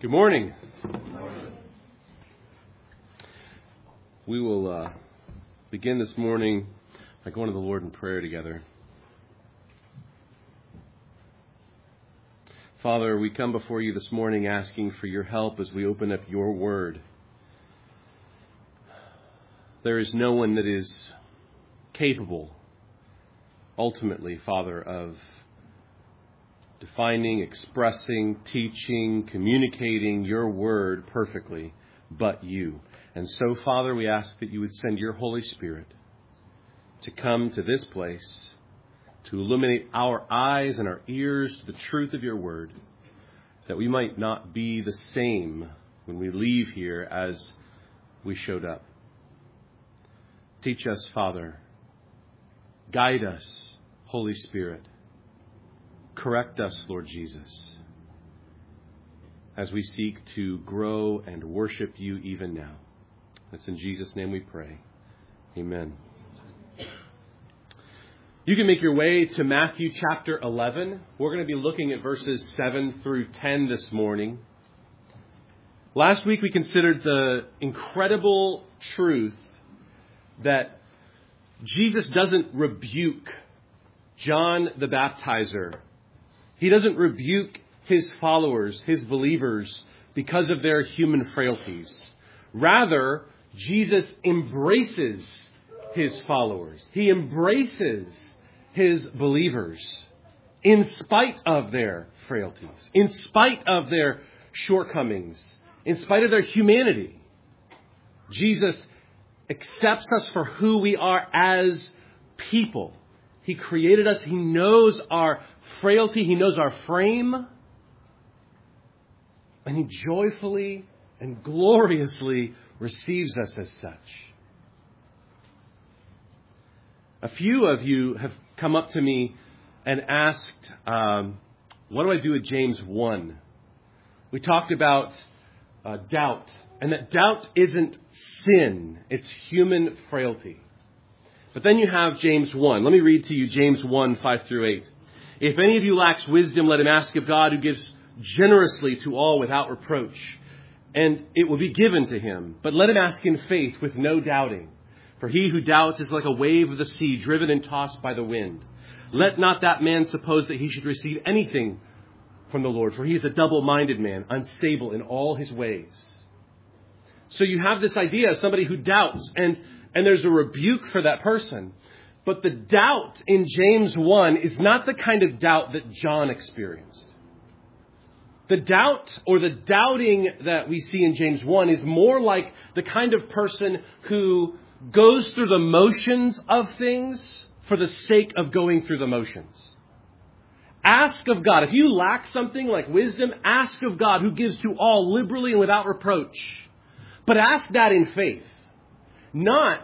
Good morning. We will begin this morning by going to the Lord in prayer together. Father, we come before you this morning asking for your help as we open up your word. There is no one that is capable, ultimately, Father, of defining, expressing, teaching, communicating your word perfectly, but you. And so, Father, we ask that you would send your Holy Spirit to come to this place, to illuminate our eyes and our ears to the truth of your word, that we might not be the same when we leave here as we showed up. Teach us, Father. Guide us, Holy Spirit. Correct us, Lord Jesus, as we seek to grow and worship you even now. That's in Jesus' name we pray. Amen. You can make your way to Matthew chapter 11. We're going to be looking at verses 7 through 10 this morning. Last week we considered the incredible truth that Jesus doesn't rebuke John the Baptizer. He doesn't rebuke his followers, his believers, because of their human frailties. Rather, Jesus embraces his followers. He embraces his believers in spite of their frailties, in spite of their shortcomings, in spite of their humanity. Jesus accepts us for who we are as people. He created us. He knows our frailty. He knows our frame. And he joyfully and gloriously receives us as such. A few of you have come up to me and asked, what do I do with James 1? We talked about doubt, and that doubt isn't sin. It's human frailty. But then you have James 1. Let me read to you James 1, 5 through 8. If any of you lacks wisdom, let him ask of God, who gives generously to all without reproach, and it will be given to him. But let him ask in faith with no doubting. For he who doubts is like a wave of the sea, driven and tossed by the wind. Let not that man suppose that he should receive anything from the Lord, for he is a double-minded man, unstable in all his ways. So you have this idea of somebody who doubts, and there's a rebuke for that person. But the doubt in James 1 is not the kind of doubt that John experienced. The doubt or the doubting that we see in James 1 is more like the kind of person who goes through the motions of things for the sake of going through the motions. Ask of God. If you lack something like wisdom, ask of God, who gives to all liberally and without reproach. But ask that in faith. Not,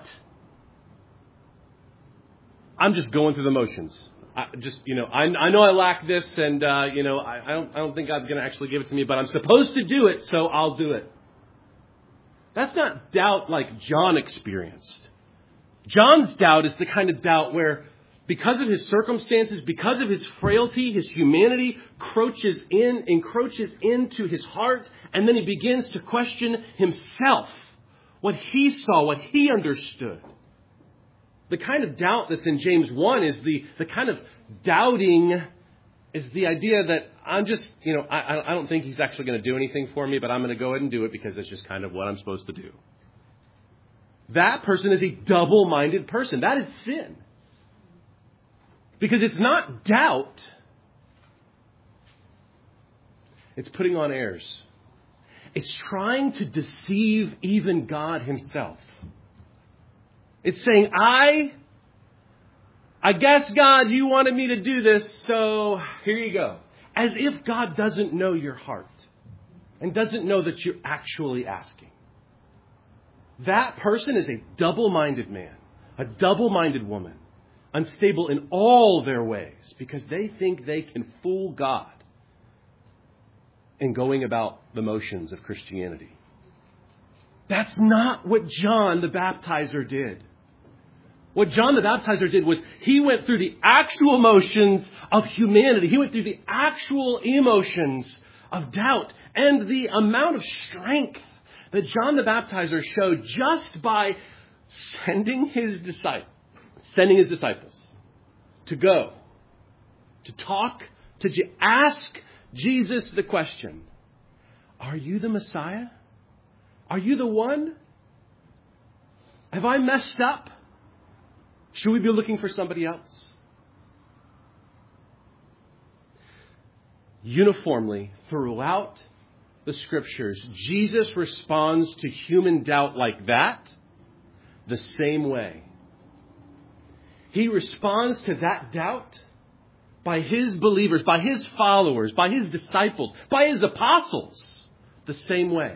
I'm just going through the motions. I know I lack this, and I don't think God's going to actually give it to me, but I'm supposed to do it, so I'll do it. That's not doubt like John experienced. John's doubt is the kind of doubt where, because of his circumstances, because of his frailty, his humanity encroaches into his heart, and then he begins to question himself, what he saw, what he understood. The kind of doubt that's in James 1 is the kind of doubting is the idea that I'm just, I don't think he's actually going to do anything for me, but I'm going to go ahead and do it because it's just kind of what I'm supposed to do. That person is a double-minded person. That is sin. Because it's not doubt. It's putting on airs. It's trying to deceive even God himself. It's saying, I guess, God, you wanted me to do this, so here you go. As if God doesn't know your heart and doesn't know that you're actually asking. That person is a double-minded man, a double-minded woman, unstable in all their ways because they think they can fool God in going about the motions of Christianity. That's not what John the Baptizer did. What John the Baptizer did was he went through the actual motions of humanity. He went through the actual emotions of doubt and the amount of strength that John the Baptizer showed just by sending his disciples to go, to talk, to ask Jesus the question, are you the Messiah? Are you the one? Have I messed up? Should we be looking for somebody else? Uniformly, throughout the Scriptures, Jesus responds to human doubt like that the same way. He responds to that doubt by his believers, by his followers, by his disciples, by his apostles, the same way.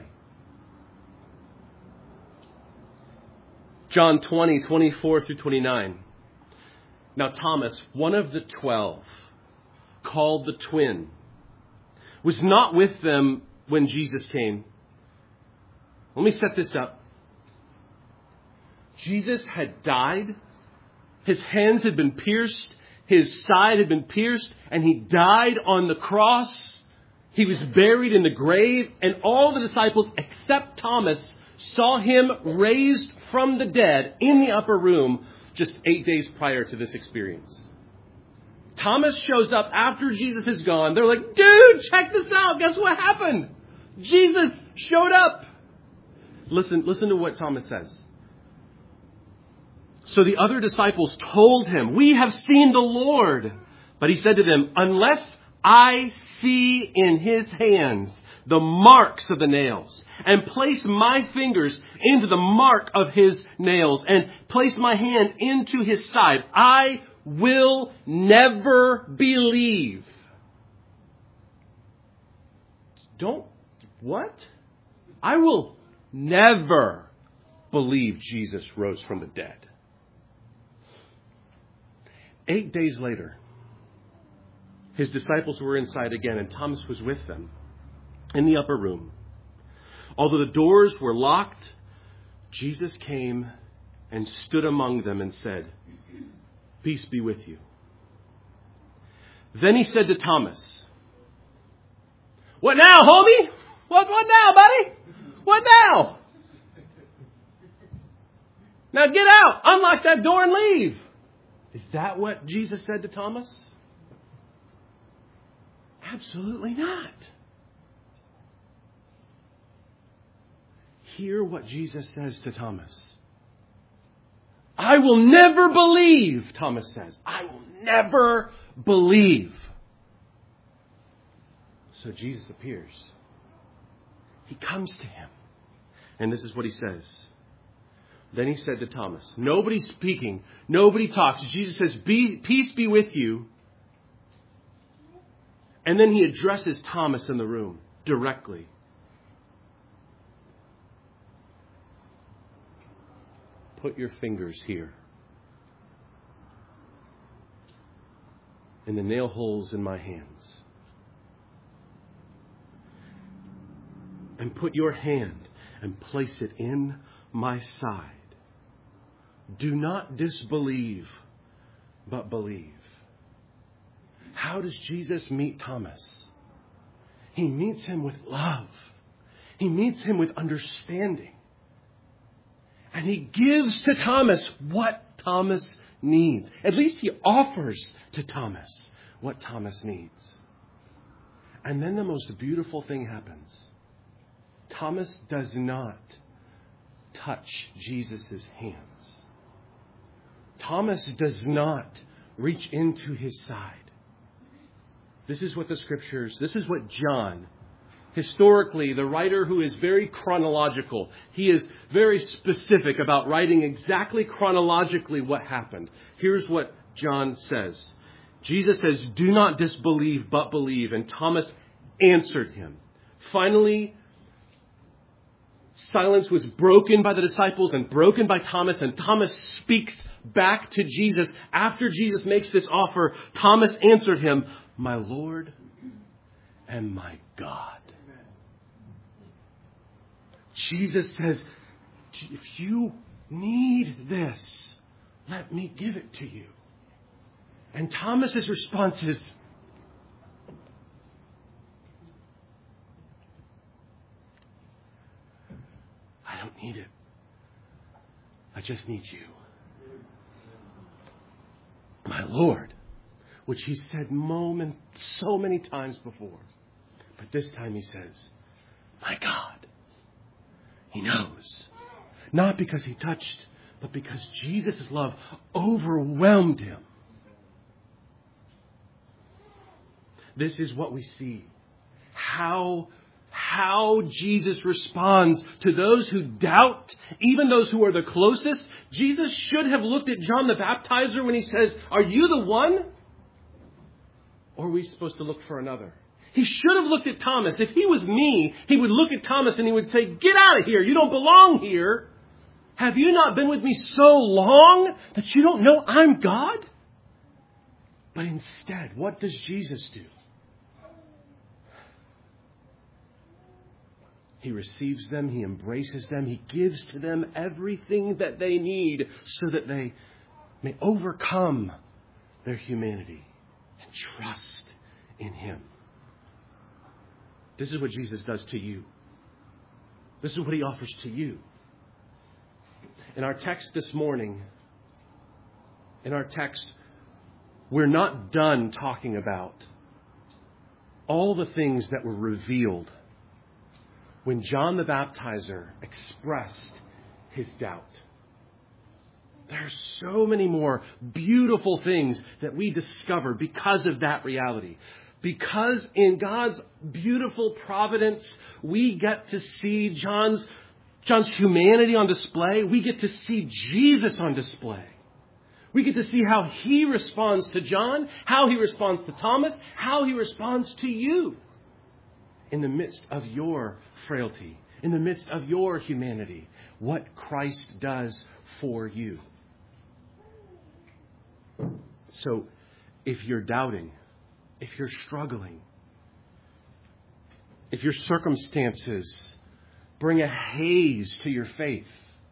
John 20, 24 through 29. Now Thomas, one of the 12, called the twin, was not with them when Jesus came. Let me set this up. Jesus had died. His hands had been pierced. His side had been pierced. And he died on the cross. He was buried in the grave. And all the disciples, except Thomas, saw him raised from the dead in the upper room just 8 days prior to this experience. Thomas shows up after Jesus is gone. They're like, dude, check this out. Guess what happened? Jesus showed up. Listen to what Thomas says. So the other disciples told him, we have seen the Lord. But he said to them, unless I see in his hands the marks of the nails, and place my fingers into the mark of his nails, and place my hand into his side, I will never believe. What? I will never believe Jesus rose from the dead. 8 days later, his disciples were inside again, and Thomas was with them in the upper room. Although the doors were locked, Jesus came and stood among them and said, peace be with you. Then he said to Thomas, what now, homie? What now, buddy? What now? Now get out, unlock that door and leave. Is that what Jesus said to Thomas? Absolutely not. Hear what Jesus says to Thomas. I will never believe, Thomas says. I will never believe. So Jesus appears. He comes to him. And this is what he says. Then he said to Thomas, nobody's speaking. Nobody talks. Jesus says, peace be with you. And then he addresses Thomas in the room directly. Put your fingers here in the nail holes in my hands. And put your hand and place it in my side. Do not disbelieve, but believe. How does Jesus meet Thomas? He meets him with love. He meets him with understanding. And he gives to Thomas what Thomas needs. At least he offers to Thomas what Thomas needs. And then the most beautiful thing happens. Thomas does not touch Jesus' hands. Thomas does not reach into his side. This is what John, historically, the writer who is very chronological, he is very specific about writing exactly chronologically what happened. Here's what John says. Jesus says, do not disbelieve, but believe. And Thomas answered him. Finally, silence was broken by the disciples and broken by Thomas. And Thomas speaks back to Jesus. After Jesus makes this offer, Thomas answered him, my Lord and my God. Jesus says, if you need this, let me give it to you. And Thomas's response is, need it. I just need you. My Lord, which he said so many times before. But this time he says, my God. He knows. Not because he touched, but because Jesus' love overwhelmed him. This is what we see. How Jesus responds to those who doubt, even those who are the closest. Jesus should have looked at John the Baptizer when he says, are you the one? Or are we supposed to look for another? He should have looked at Thomas. If he was me, he would look at Thomas and he would say, get out of here. You don't belong here. Have you not been with me so long that you don't know I'm God? But instead, what does Jesus do? He receives them. He embraces them. He gives to them everything that they need so that they may overcome their humanity and trust in him. This is what Jesus does to you. This is what he offers to you. In our text this morning, we're not done talking about all the things that were revealed when John the Baptizer expressed his doubt. There are so many more beautiful things that we discover because of that reality. Because in God's beautiful providence, we get to see John's humanity on display. We get to see Jesus on display. We get to see how he responds to John, how he responds to Thomas, how he responds to you in the midst of your frailty, in the midst of your humanity, what Christ does for you. So if you're doubting, if you're struggling, if your circumstances bring a haze to your faith,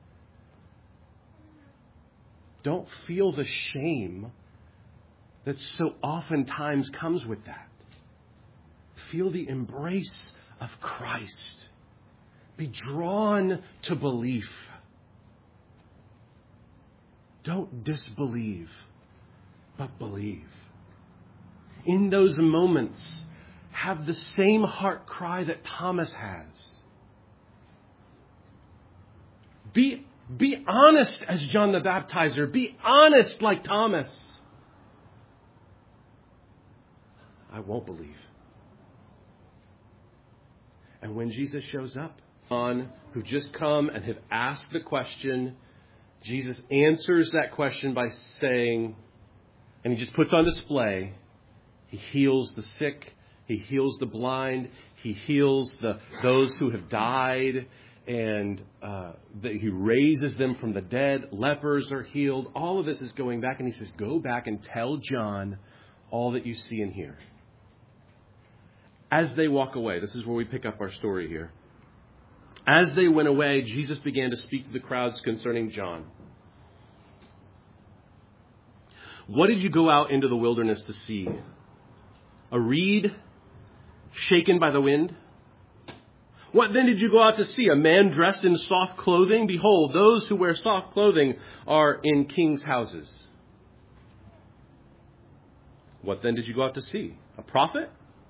don't feel the shame that so oftentimes comes with that. Feel the embrace of Christ. Be drawn to belief. Don't disbelieve, but believe. In those moments, have the same heart cry that Thomas has. Be honest as John the Baptizer. Be honest like Thomas. I won't believe. And when Jesus shows up, who just come and have asked the question, Jesus answers that question by saying, and he just puts on display, he heals the sick, he heals the blind, he heals those who have died, and he raises them from the dead. Lepers are healed. All of this is going back, and he says, go back and tell John all that you see and hear. As they walk away, this is where we pick up our story here. As they went away, Jesus began to speak to the crowds concerning John. What did you go out into the wilderness to see? A reed shaken by the wind? What then did you go out to see? A man dressed in soft clothing? Behold, those who wear soft clothing are in kings' houses. What then did you go out to see? A prophet?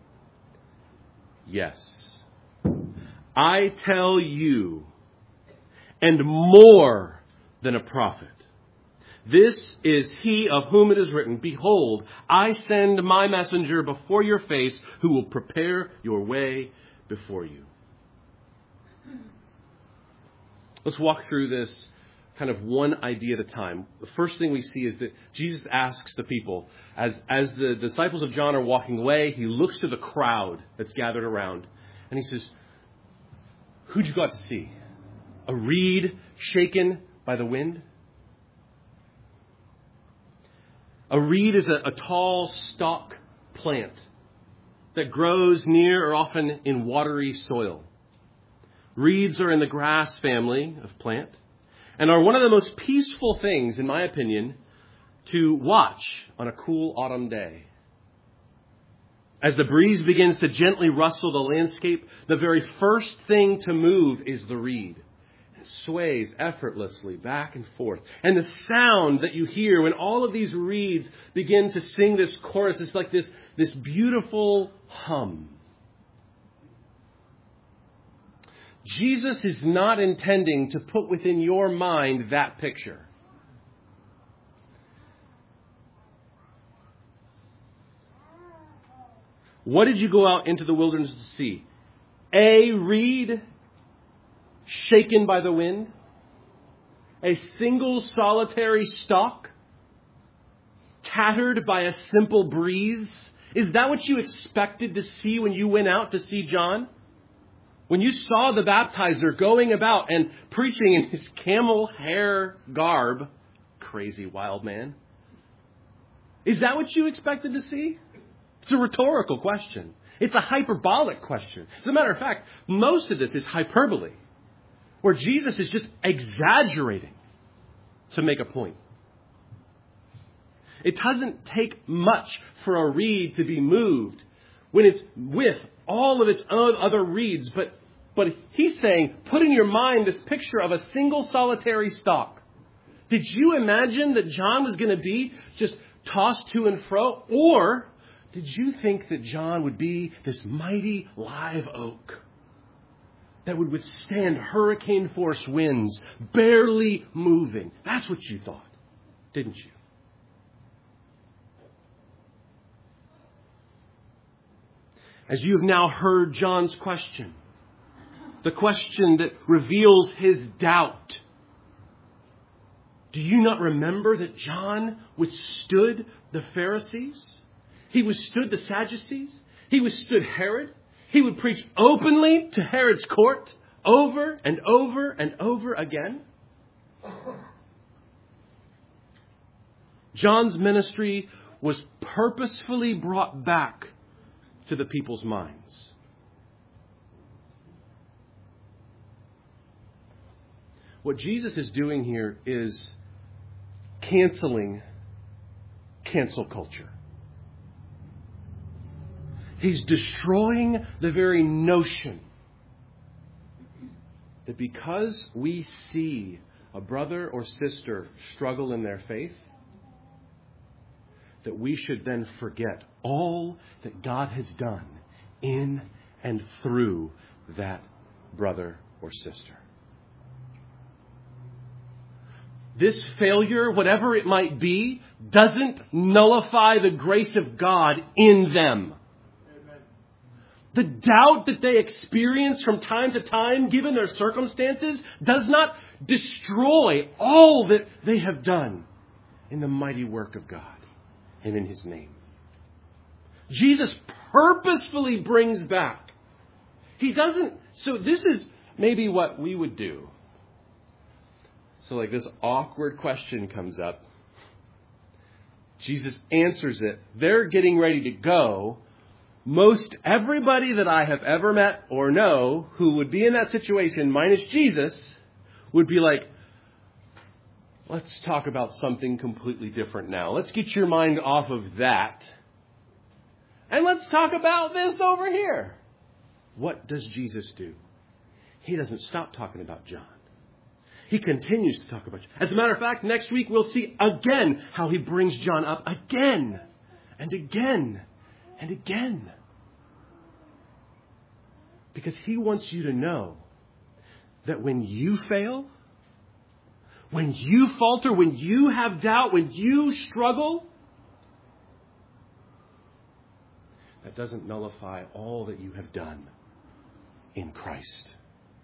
Yes. I tell you, and more than a prophet. This is he of whom it is written, behold, I send my messenger before your face who will prepare your way before you. Let's walk through this kind of one idea at a time. The first thing we see is that Jesus asks the people, as the disciples of John are walking away, he looks to the crowd that's gathered around, and he says, who'd you go out to see? A reed shaken by the wind? A reed is a tall stalk plant that grows near or often in watery soil. Reeds are in the grass family of plant and are one of the most peaceful things, in my opinion, to watch on a cool autumn day. As the breeze begins to gently rustle the landscape, the very first thing to move is the reed. It sways effortlessly back and forth. And the sound that you hear when all of these reeds begin to sing this chorus is like this beautiful hum. Jesus is not intending to put within your mind that picture. What did you go out into the wilderness to see? A reed shaken by the wind? A single solitary stalk tattered by a simple breeze? Is that what you expected to see when you went out to see John? When you saw the baptizer going about and preaching in his camel hair garb, crazy wild man, is that what you expected to see? It's a rhetorical question. It's a hyperbolic question. As a matter of fact, most of this is hyperbole, where Jesus is just exaggerating to make a point. It doesn't take much for a reed to be moved when it's with all of its other reeds. But he's saying, put in your mind this picture of a single solitary stalk. Did you imagine that John was going to be just tossed to and fro? Or did you think that John would be this mighty live oak that would withstand hurricane force winds, barely moving? That's what you thought, didn't you? As you have now heard John's question, the question that reveals his doubt, do you not remember that John withstood the Pharisees? He withstood the Sadducees. He withstood Herod. He would preach openly to Herod's court over and over and over again. John's ministry was purposefully brought back to the people's minds. What Jesus is doing here is canceling cancel culture. He's destroying the very notion that because we see a brother or sister struggle in their faith, that we should then forget all that God has done in and through that brother or sister. This failure, whatever it might be, doesn't nullify the grace of God in them. The doubt that they experience from time to time, given their circumstances, does not destroy all that they have done in the mighty work of God and in His name. Jesus purposefully brings back. He doesn't. So this is maybe what we would do. So like this awkward question comes up. Jesus answers it. They're getting ready to go. Most everybody that I have ever met or know who would be in that situation, minus Jesus, would be like, let's talk about something completely different now. Let's get your mind off of that. And let's talk about this over here. What does Jesus do? He doesn't stop talking about John. He continues to talk about John. As a matter of fact, next week we'll see again how he brings John up again and again and again. Because he wants you to know that when you fail, when you falter, when you have doubt, when you struggle, that doesn't nullify all that you have done in Christ.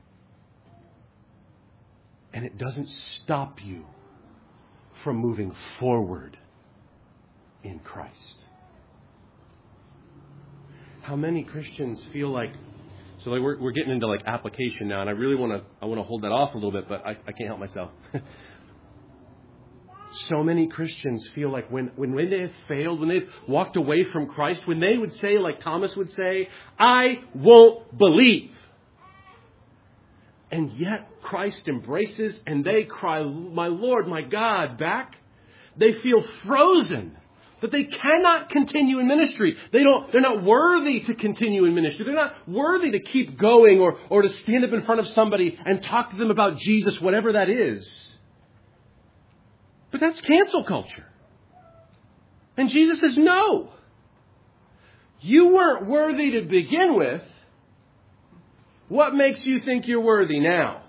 And it doesn't stop you from moving forward in Christ. How many Christians feel like, so like we're getting into like application now, and I really want to hold that off a little bit, but I can't help myself. So many Christians feel like when they have failed, when they've walked away from Christ, when they would say, like Thomas would say, I won't believe. And yet Christ embraces and they cry, my Lord, my God, back. They feel frozen That they cannot continue in ministry. They're not worthy to continue in ministry. They're not worthy to keep going or to stand up in front of somebody and talk to them about Jesus, whatever that is. But that's cancel culture. And Jesus says, no. You weren't worthy to begin with. What makes you think you're worthy now?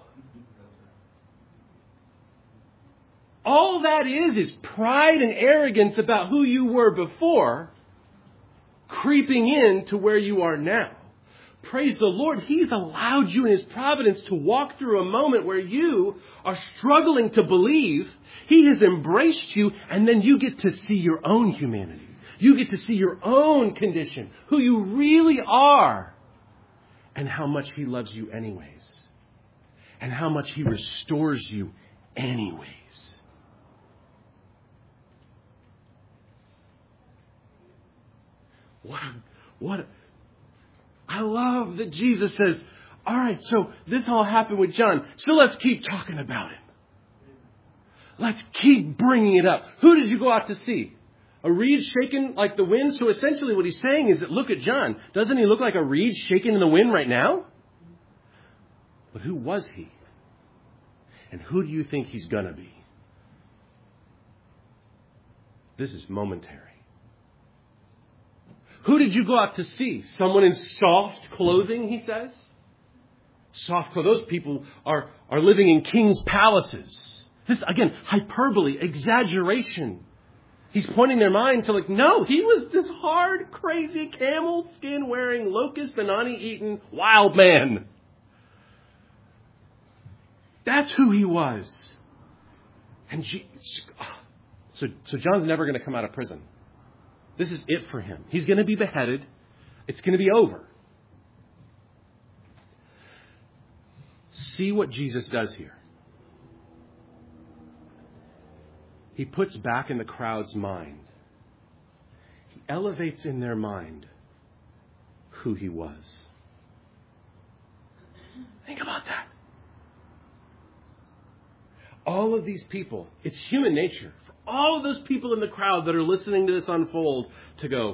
All that is pride and arrogance about who you were before, creeping in to where you are now. Praise the Lord, He's allowed you in His providence to walk through a moment where you are struggling to believe. He has embraced you, and then you get to see your own humanity. You get to see your own condition, who you really are, and how much He loves you anyways, and how much He restores you anyways. I love that Jesus says, all right, so this all happened with John, so let's keep talking about him. Let's keep bringing it up. Who did you go out to see? A reed shaken like the wind? So essentially what he's saying is that look at John. Doesn't he look like a reed shaken in the wind right now? But who was he? And who do you think he's going to be? This is momentary. Who did you go out to see? Someone in soft clothing, he says? Soft clothing. Those people are living in king's palaces. This, again, hyperbole, exaggeration. He's pointing their mind to no, he was this hard, crazy, camel skin wearing, locust and honey eating wild man. That's who he was. And so John's never going to come out of prison. This is it for him. He's going to be beheaded. It's going to be over. See what Jesus does here. He puts back in the crowd's mind. He elevates in their mind who he was. Think about that. All of these people, it's human nature. All of those people in the crowd that are listening to this unfold to go,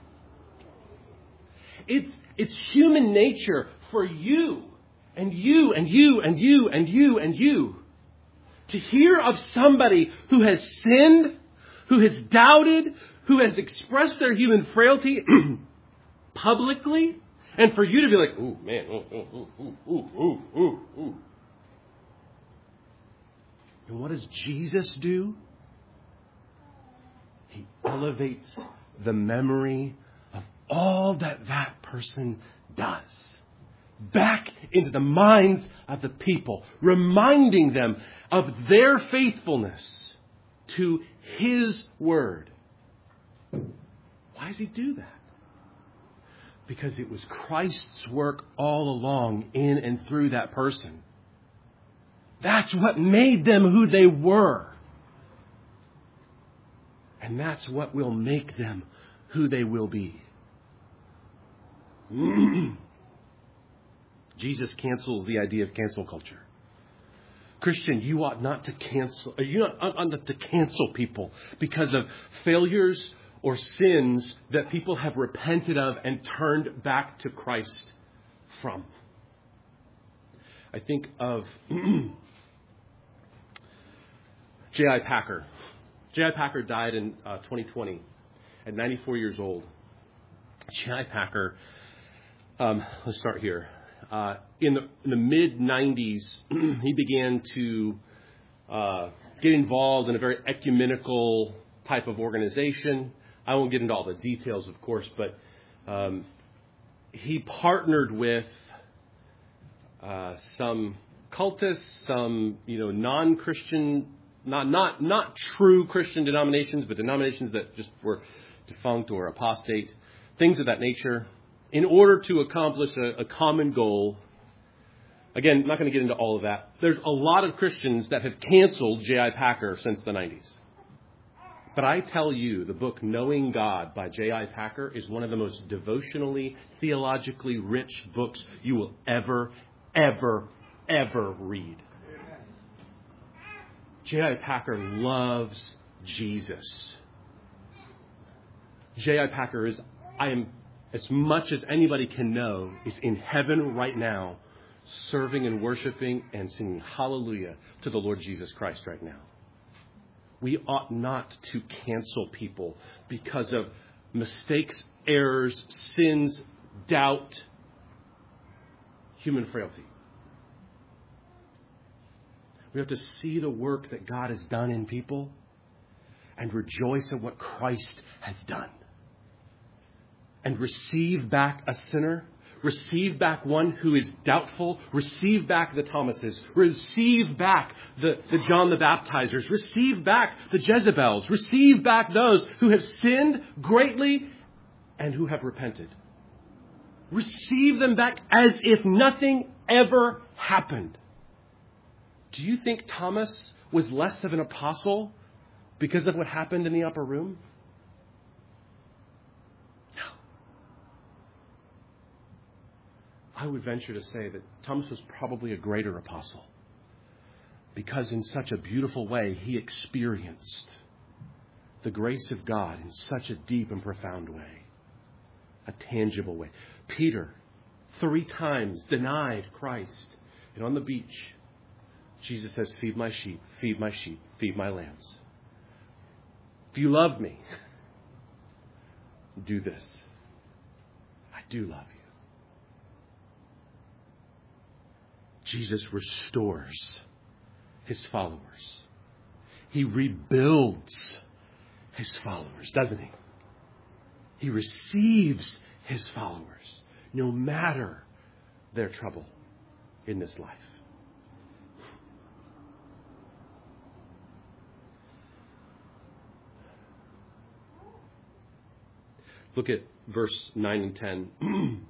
it's human nature for you and you and you and you and you and you to hear of somebody who has sinned, who has doubted, who has expressed their human frailty publicly, and for you to be like, ooh, man, ooh. And what does Jesus do? He elevates the memory of all that person does back into the minds of the people, reminding them of their faithfulness to His word. Why does He do that? Because it was Christ's work all along in and through that person. That's what made them who they were. And that's what will make them who they will be. Jesus cancels the idea of cancel culture. Christian, you ought not to cancel. You ought not to cancel people because of failures or sins that people have repented of and turned back to Christ from. I think of J.I. Packer. J.I. Packer died in 2020 at 94 years old. J.I. Packer, let's start here. In the mid-90s, he began to get involved in a very ecumenical type of organization. I won't get into all the details, of course, but he partnered with some cultists, some non-Christian, not true Christian denominations, but denominations that just were defunct or apostate, things of that nature, in order to accomplish a common goal. Again, I'm not going to get into all of that. There's a lot of Christians that have canceled J.I. Packer since the 90s. But I tell you, the book Knowing God by J.I. Packer is one of the most devotionally, theologically rich books you will ever read. J.I. Packer loves Jesus. J.I. Packer as much as anybody can know, is in heaven right now, serving and worshiping and singing hallelujah to the Lord Jesus Christ right now. We ought not to cancel people because of mistakes, errors, sins, doubt, human frailty. We have to see the work that God has done in people and rejoice in what Christ has done. And receive back a sinner, receive back one who is doubtful, receive back the Thomases, receive back the John the Baptizers, receive back the Jezebels, receive back those who have sinned greatly and who have repented. Receive them back as if nothing ever happened. Do you think Thomas was less of an apostle because of what happened in the upper room? No. I would venture to say that Thomas was probably a greater apostle because in such a beautiful way he experienced the grace of God in such a deep and profound way, a tangible way. Peter, 3 times denied Christ, and on the beach, Jesus says, feed my sheep, feed my sheep, feed my lambs. If you love me, do this. I do love you. Jesus restores his followers. He rebuilds his followers, doesn't he? He receives his followers, no matter their trouble in this life. Look at verse 9 and 10.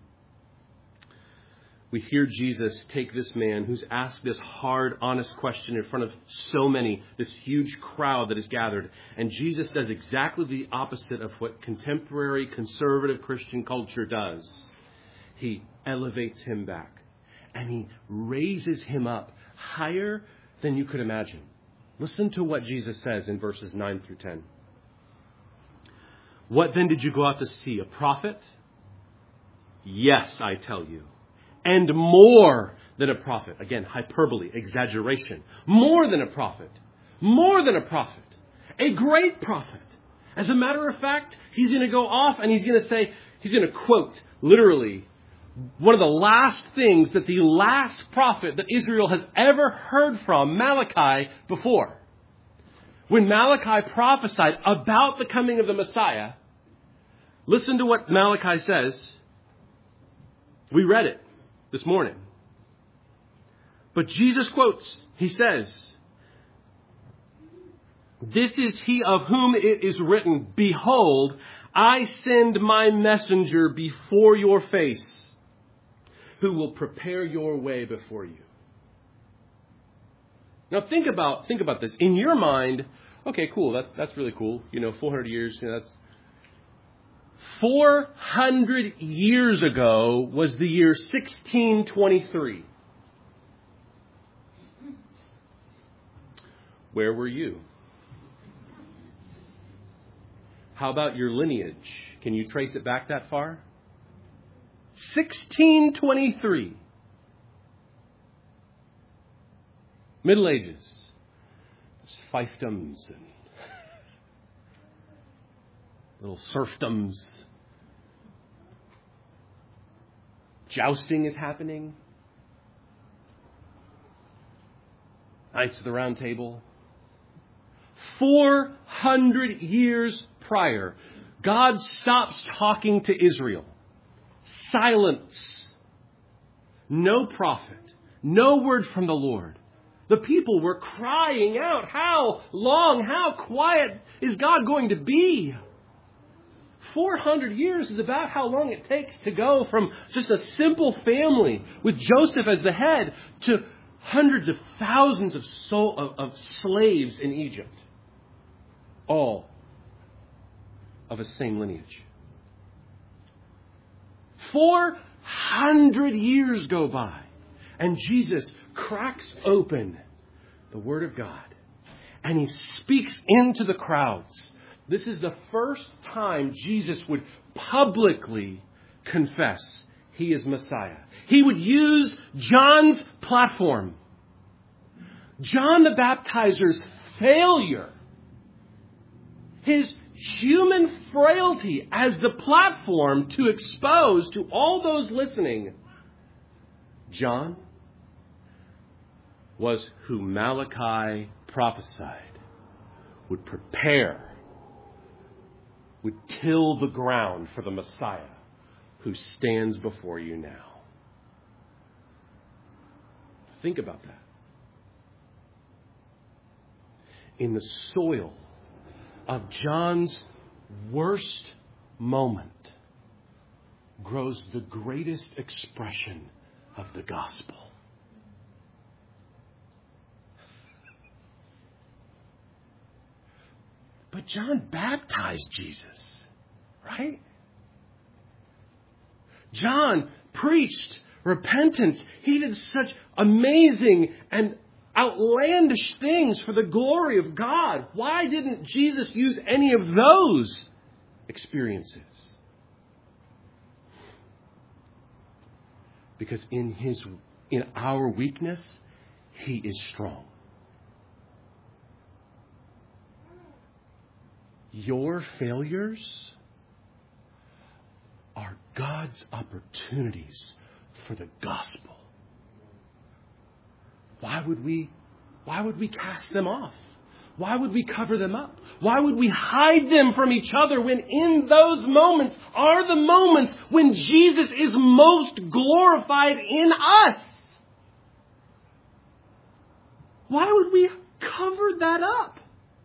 We hear Jesus take this man who's asked this hard, honest question in front of so many, this huge crowd that is gathered. And Jesus does exactly the opposite of what contemporary conservative Christian culture does. He elevates him back and he raises him up higher than you could imagine. Listen to what Jesus says in verses 9 through 10. What then did you go out to see? A prophet? Yes, I tell you. And more than a prophet. Again, hyperbole, exaggeration. More than a prophet. More than a prophet. A great prophet. As a matter of fact, he's going to go off and he's going to quote literally one of the last things that the last prophet that Israel has ever heard from, Malachi, before. When Malachi prophesied about the coming of the Messiah, listen to what Malachi says. We read it this morning. But Jesus quotes, he says, this is he of whom it is written, behold, I send my messenger before your face, who will prepare your way before you. Now think about this. In your mind, okay, cool, that's really cool. 400 years, that's 400 years ago was the year 1623. Where were you? How about your lineage? Can you trace it back that far? 1623. Middle Ages. Fiefdoms and little serfdoms. Jousting is happening. Knights of the Round Table. 400 years prior, God stops talking to Israel. Silence. No prophet. No word from the Lord. The people were crying out, how long, how quiet is God going to be? 400 years is about how long it takes to go from just a simple family with Joseph as the head to hundreds of thousands of slaves in Egypt. All of a same lineage. 400 years go by and Jesus cracks open the Word of God and he speaks into the crowds This is the first time Jesus would publicly confess he is Messiah. He would use John's platform, John the Baptizer's failure, his human frailty as the platform to expose to all those listening, John was who Malachi prophesied would prepare, would till the ground for the Messiah who stands before you now. Think about that. In the soil of John's worst moment grows the greatest expression of the gospel. But John baptized Jesus, right? John preached repentance. He did such amazing and outlandish things for the glory of God. Why didn't Jesus use any of those experiences? Because in our weakness, he is strong. Your failures are God's opportunities for the gospel. Why would we cast them off? Why would we cover them up? Why would we hide them from each other when in those moments are the moments when Jesus is most glorified in us? Why would we cover that up?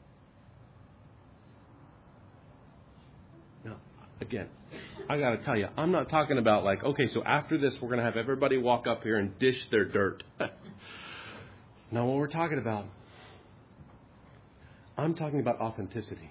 Now, again, I got to tell you, I'm not talking about like, okay, so after this, we're going to have everybody walk up here and dish their dirt. Not what we're talking about. I'm talking about authenticity.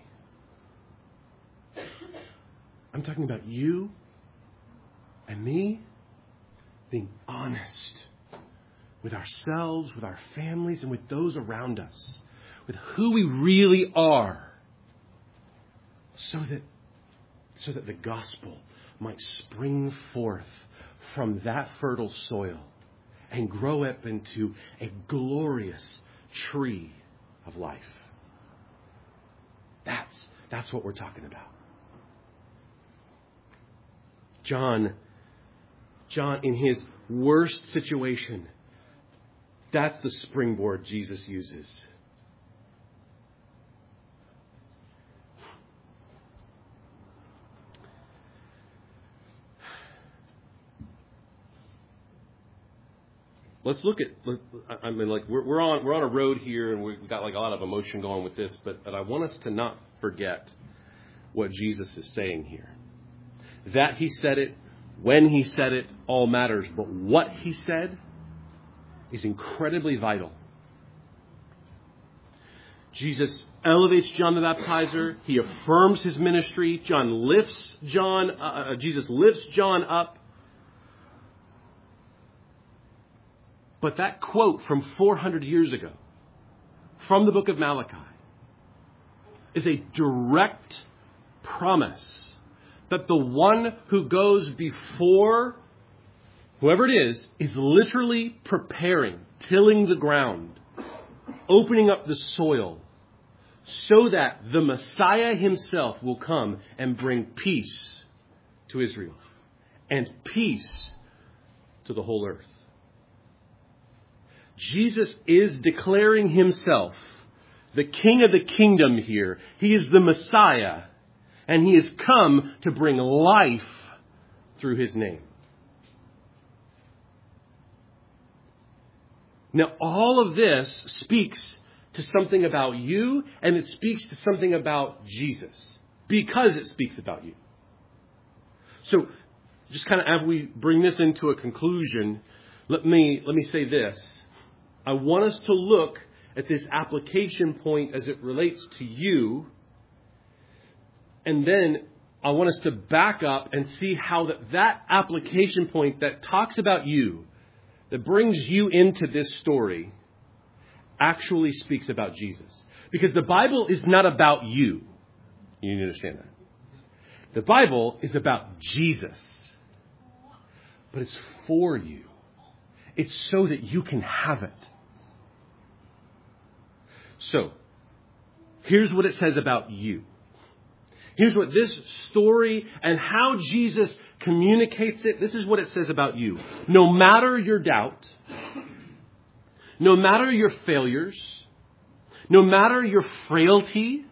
I'm talking about you and me being honest with ourselves, with our families, and with those around us, with who we really are, so that the gospel might spring forth from that fertile soil and grow up into a glorious tree of life. That's what we're talking about. John, in his worst situation, that's the springboard Jesus uses. Let's look at. I mean, like we're on a road here, and we've got like a lot of emotion going with this. But I want us to not forget what Jesus is saying here. That he said it, when he said it, all matters. But what he said is incredibly vital. Jesus elevates John the Baptizer. He affirms his ministry. Jesus lifts John up. But that quote from 400 years ago, from the book of Malachi, is a direct promise that the one who goes before, whoever it is literally preparing, tilling the ground, opening up the soil, so that the Messiah himself will come and bring peace to Israel and peace to the whole earth. Jesus is declaring himself the King of the kingdom here. He is the Messiah, and he has come to bring life through his name. Now, all of this speaks to something about you, and it speaks to something about Jesus, because it speaks about you. So, just kind of as we bring this into a conclusion, let me say this. I want us to look at this application point as it relates to you. And then I want us to back up and see how that application point that talks about you, that brings you into this story, actually speaks about Jesus. Because the Bible is not about you. You need to understand that. The Bible is about Jesus. But it's for you. It's so that you can have it. So, here's what it says about you. Here's what this story and how Jesus communicates it, this is what it says about you. No matter your doubt, no matter your failures, no matter your frailty,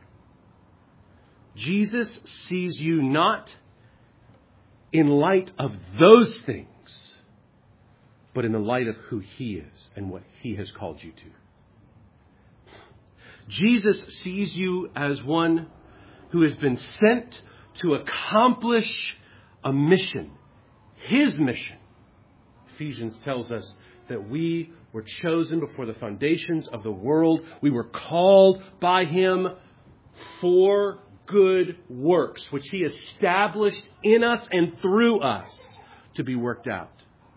Jesus sees you not in light of those things, but in the light of who He is and what He has called you to. Jesus sees you as one who has been sent to accomplish a mission, His mission. Ephesians tells us that we were chosen before the foundations of the world. We were called by Him for good works, which He established in us and through us to be worked out.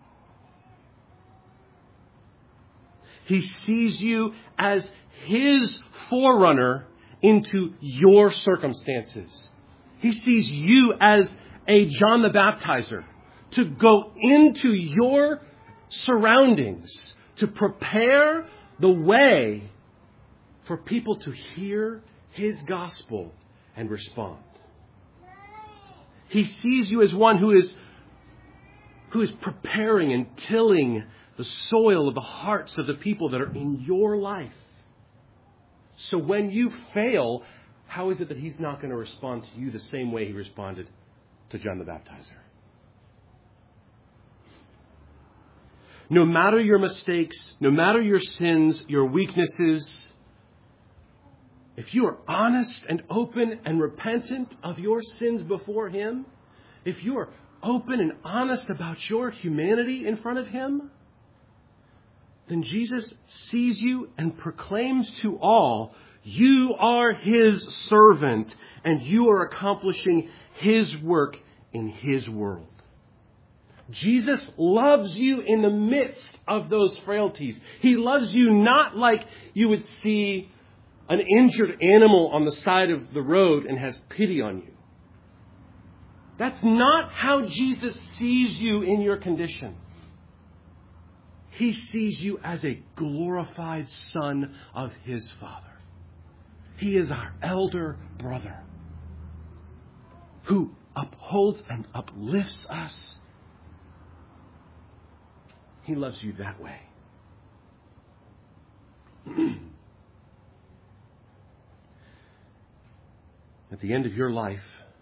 He sees you as His forerunner into your circumstances. He sees you as a John the Baptizer to go into your surroundings, to prepare the way for people to hear His gospel and respond. He sees you as one who is preparing and tilling the soil of the hearts of the people that are in your life. So when you fail, how is it that He's not going to respond to you the same way He responded to John the Baptizer? No matter your mistakes, no matter your sins, your weaknesses, if you are honest and open and repentant of your sins before Him, if you are open and honest about your humanity in front of Him, then Jesus sees you and proclaims to all, you are His servant and you are accomplishing His work in His world. Jesus loves you in the midst of those frailties. He loves you not like you would see an injured animal on the side of the road and has pity on you. That's not how Jesus sees you in your condition. He sees you as a glorified Son of His Father. He is our elder brother who upholds and uplifts us. He loves you that way. At the end of your life,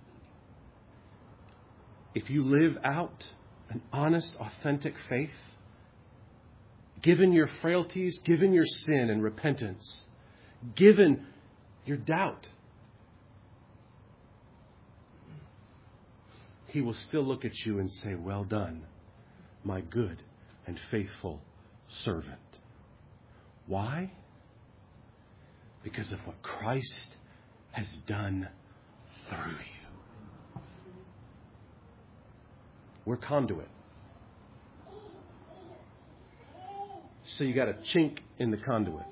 if you live out an honest, authentic faith, given your frailties, given your sin and repentance, given your doubt, He will still look at you and say, well done, my good and faithful servant. Why? Because of what Christ has done through you. We're conduit. So you got a chink in the conduit.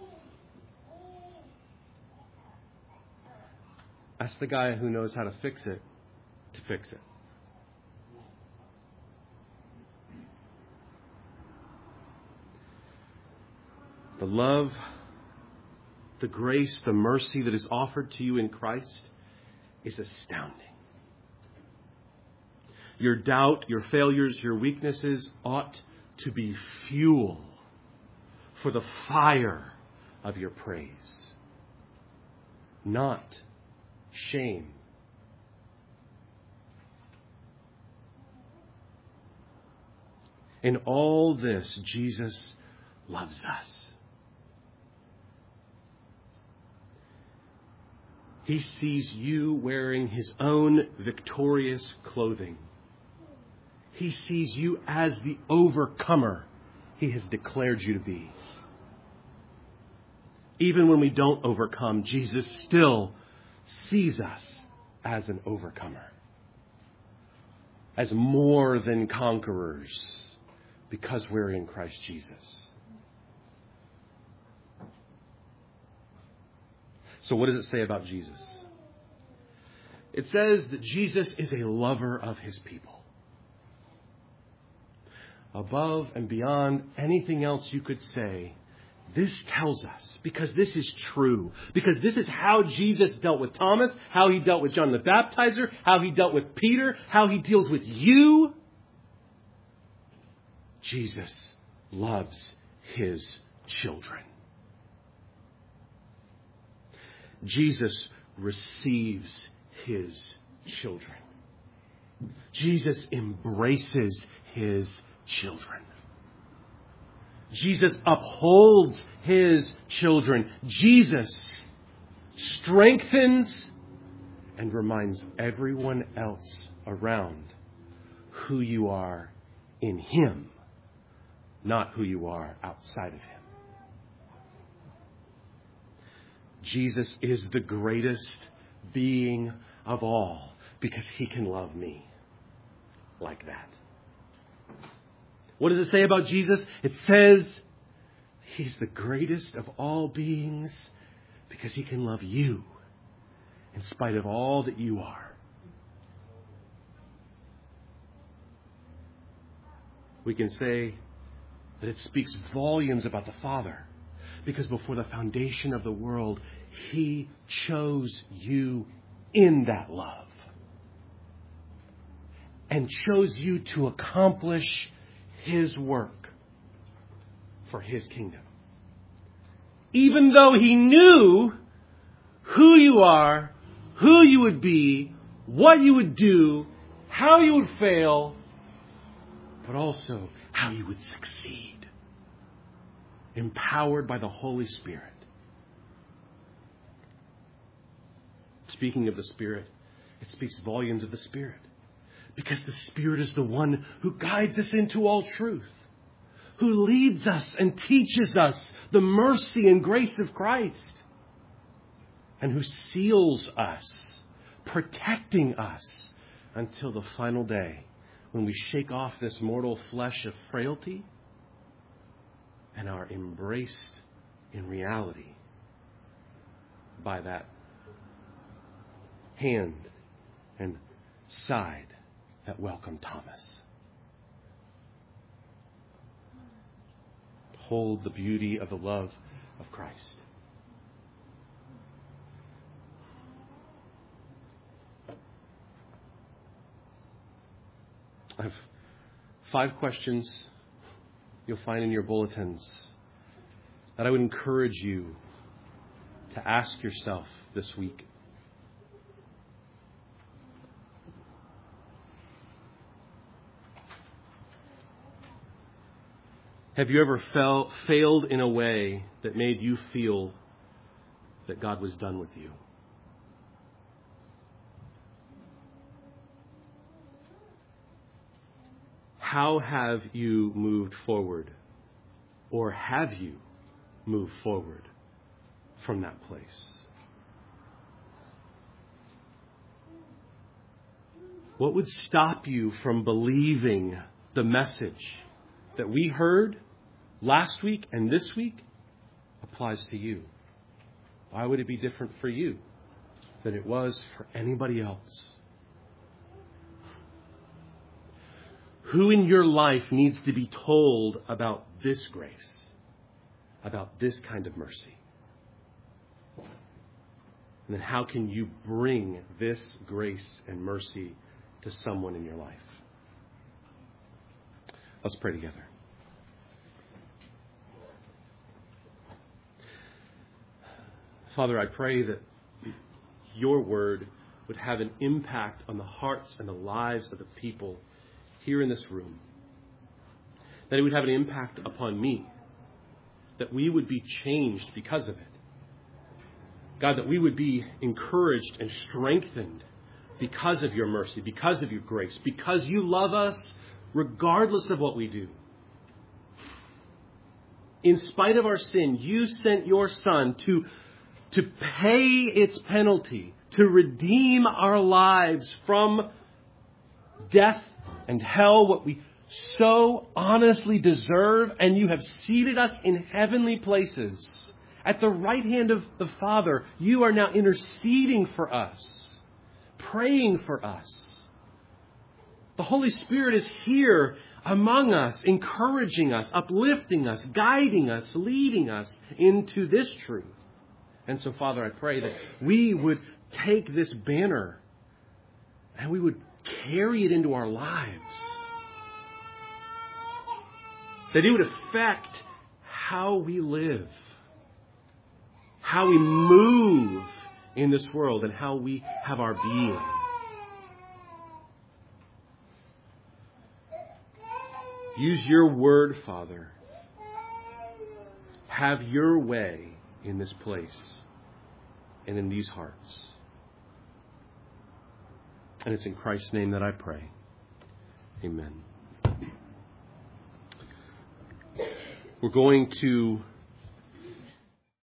Ask the guy who knows how to fix it to fix it. The love, the grace, the mercy that is offered to you in Christ is astounding. Your doubt, your failures, your weaknesses ought to be fuel for the fire of your praise, not shame. In all this, Jesus loves us. He sees you wearing His own victorious clothing. He sees you as the overcomer He has declared you to be. Even when we don't overcome, Jesus still sees us as an overcomer, as more than conquerors, because we're in Christ Jesus. So what does it say about Jesus? It says that Jesus is a lover of his people. Above and beyond anything else you could say, this tells us, because this is true, because this is how Jesus dealt with Thomas, how he dealt with John the Baptizer, how he dealt with Peter, how he deals with you. Jesus loves his children. Jesus receives his children. Jesus embraces his children. Jesus upholds his children. Jesus strengthens and reminds everyone else around who you are in him, not who you are outside of him. Jesus is the greatest being of all because he can love me like that. What does it say about Jesus? It says he's the greatest of all beings because he can love you in spite of all that you are. We can say that it speaks volumes about the Father because before the foundation of the world, he chose you in that love and chose you to accomplish his work for his kingdom. Even though he knew who you are, who you would be, what you would do, how you would fail, but also how you would succeed, empowered by the Holy Spirit. Speaking of the Spirit, it speaks volumes of the Spirit. Because the Spirit is the one who guides us into all truth, who leads us and teaches us the mercy and grace of Christ, and who seals us, protecting us until the final day when we shake off this mortal flesh of frailty and are embraced in reality by that hand and side that welcomed Thomas. Hold the beauty of the love of Christ. I have 5 questions you'll find in your bulletins that I would encourage you to ask yourself this week. Have you ever failed in a way that made you feel that God was done with you? How have you moved forward? Or have you moved forward from that place? What would stop you from believing the message that we heard last week and this week applies to you? Why would it be different for you than it was for anybody else? Who in your life needs to be told about this grace, about this kind of mercy? And then how can you bring this grace and mercy to someone in your life? Let's pray together. Father, I pray that your word would have an impact on the hearts and the lives of the people here in this room. That it would have an impact upon me. That we would be changed because of it. God, that we would be encouraged and strengthened because of your mercy, because of your grace, because you love us regardless of what we do. In spite of our sin, you sent your Son to pay its penalty, to redeem our lives from death and hell, what we so honestly deserve, and you have seated us in heavenly places. At the right hand of the Father, you are now interceding for us, praying for us. The Holy Spirit is here among us, encouraging us, uplifting us, guiding us, leading us into this truth. And so, Father, I pray that we would take this banner and we would carry it into our lives. That it would affect how we live, how we move in this world, and how we have our being. Use your word, Father. Have your way in this place and in these hearts. And it's in Christ's name that I pray. Amen. We're going to